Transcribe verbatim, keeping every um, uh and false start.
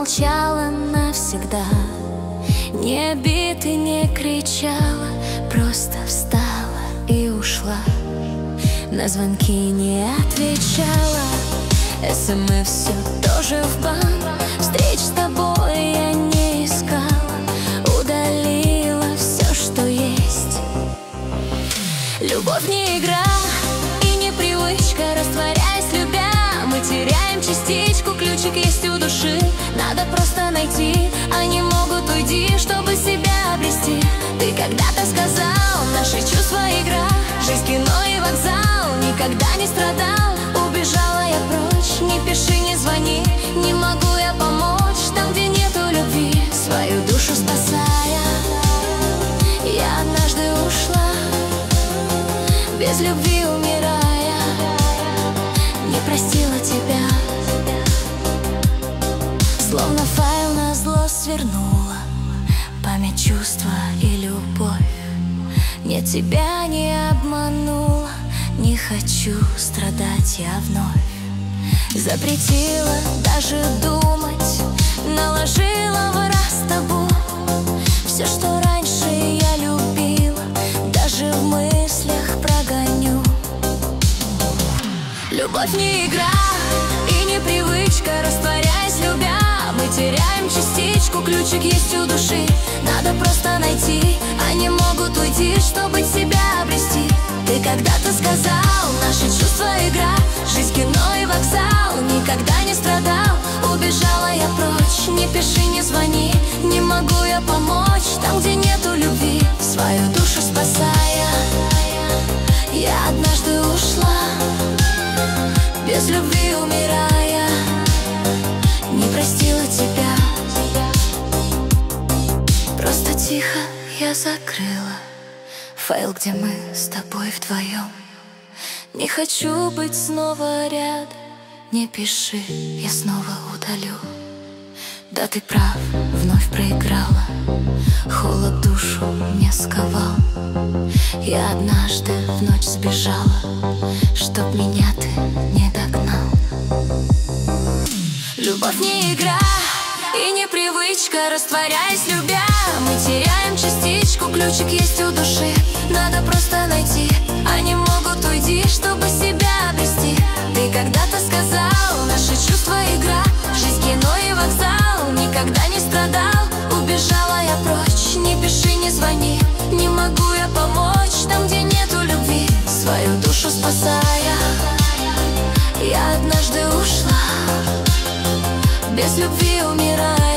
молчала навсегда, не бита, не кричала, просто встала и ушла. На звонки не отвечала, СМС все тоже в бан. Встреч с тобой я не искала, удалила все, что есть. Любовь не игра и не привычка, растворяясь любя, мы теряем частичку, ключик есть у души. Надо просто найти, они могут уйти, чтобы себя обрести. Ты когда-то сказал, наши чувства игра, жизнь кино и вокзал, никогда не страдал. Убежала я прочь, не пиши, не звони, не могу я помочь там, где нету любви, свою душу спасая. Я однажды ушла, без любви умирая, не простила тебя. Словно файл назло свернула память, чувства и любовь. Нет, тебя не обманула, не хочу страдать я вновь. Запретила даже думать, наложила в раз табу. Все, что раньше я любила, даже в мыслях прогоню. Любовь не игра и не привычка, растворяясь любя, мы теряем частичку, ключик есть у души. Надо просто найти, они могут уйти, чтобы себя обрести. Ты когда-то сказал, наши чувства игра, жизнь кино и вокзал, никогда не страдал. Убежала я прочь, не пиши, не звони, не могу я помочь там, где нету любви, свою душу спасая. Я однажды ушла, без любви умирая, не простила тебя. Просто тихо я закрыла файл, где мы с тобой вдвоем. Не хочу быть снова рядом, не пиши, я снова удалю. Да, ты прав, вновь проиграла, холод душу мне сковал. Я однажды в ночь сбежала, чтоб меня ты не догнал. Любовь не игра и не привычка, растворяясь любя, мы теряем частичку, ключик есть у души. Надо просто найти, они могут уйти, чтобы себя обрести. Ты когда-то сказал, наши чувства игра, жизнь кино и вокзал, никогда не страдал. Убежала я прочь, не пиши, не звони, не могу я помочь там, где нету любви, свою душу спасая. Я однажды ушла, без любви умирая,